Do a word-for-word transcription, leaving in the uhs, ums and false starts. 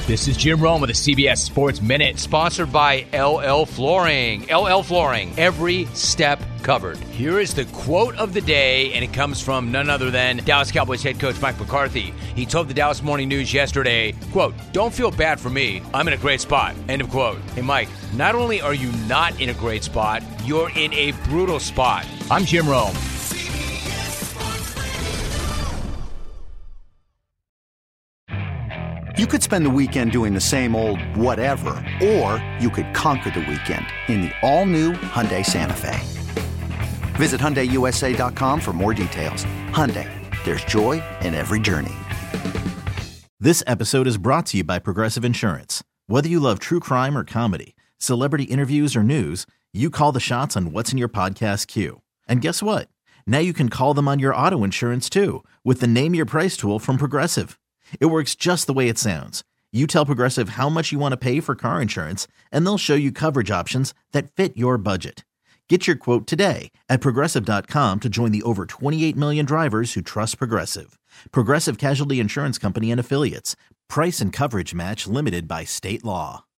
This is Jim Rome with the C B S Sports Minute, sponsored by L L Flooring. L L Flooring, every step covered. Here is the quote of the day, and it comes from none other than Dallas Cowboys head coach Mike McCarthy. He told the Dallas Morning News yesterday, quote, "Don't feel bad for me. I'm in a great spot." End of quote. Hey, Mike, not only are you not in a great spot, you're in a brutal spot. I'm Jim Rome. You could spend the weekend doing the same old whatever, or you could conquer the weekend in the all-new Hyundai Santa Fe. Visit Hyundai U S A dot com for more details. Hyundai, there's joy in every journey. This episode is brought to you by Progressive Insurance. Whether you love true crime or comedy, celebrity interviews or news, you call the shots on what's in your podcast queue. And guess what? Now you can call them on your auto insurance too, with the Name Your Price tool from Progressive. It works just the way it sounds. You tell Progressive how much you want to pay for car insurance, and they'll show you coverage options that fit your budget. Get your quote today at Progressive dot com to join the over twenty-eight million drivers who trust Progressive. Progressive Casualty Insurance Company and Affiliates. Price and coverage match limited by state law.